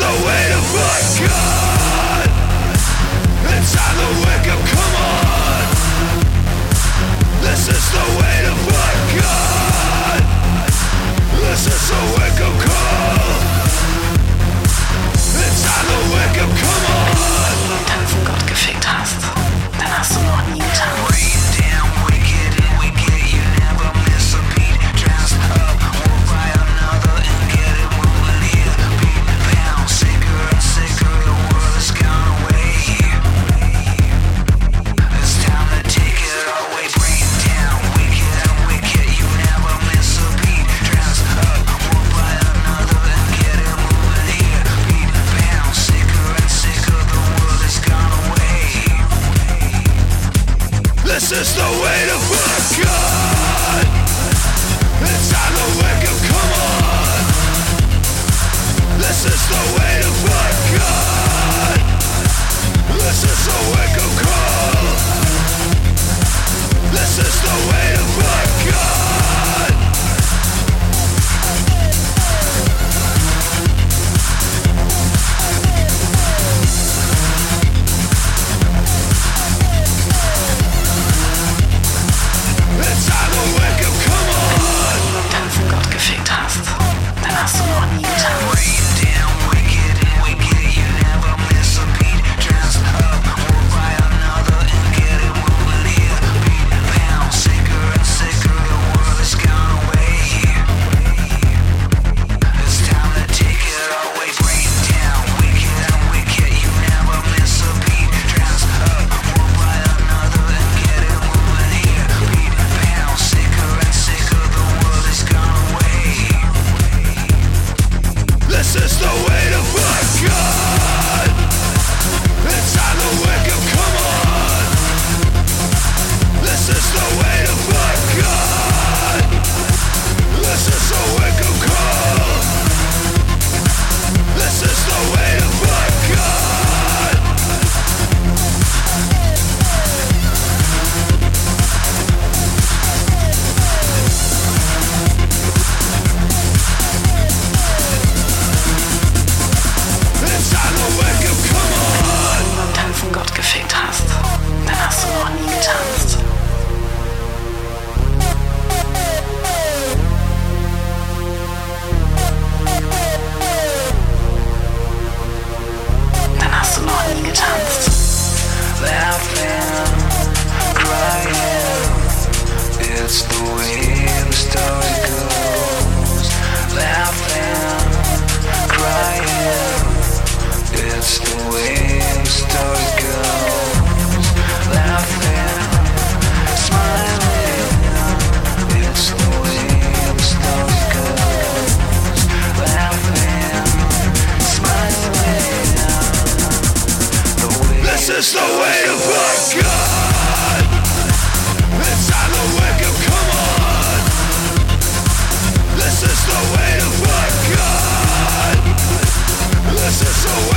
the way to fight God. It's time to wake up, come on. This is the way to fight God. This is a wake up call. It's time to wake up, come on. Wenn du tanzen Gott gefickt hast, dann hast du noch nie getanzt. This is the way to fuck God. It's time to wake up, come on. This is the way to fuck God. This is a wake up call. This is the way to fuck God. It's time to wake up, come on. Wenn du tanzen Gott gefickt hast, dann hast du noch nie getanzt. This is the way to fuck God. It's time to wake up, come on. This is the way to fuck God. This is a wake up call. This is the way to fuck God. It's time to wake up, come on. Wenn du beim Tanzen Gott gefickt hast, dann hast du noch nie getanzt. Dann hast du noch nie getanzt. Laughing, crying, it's the way the story goes. Laughing, crying, it's the way the story goes. Laughing, smiling, it's the way the story goes. Laughing, smiling, the way. This is the way to fuck God. It's time to wake up, come on. This is the way to fuck God. This is the way.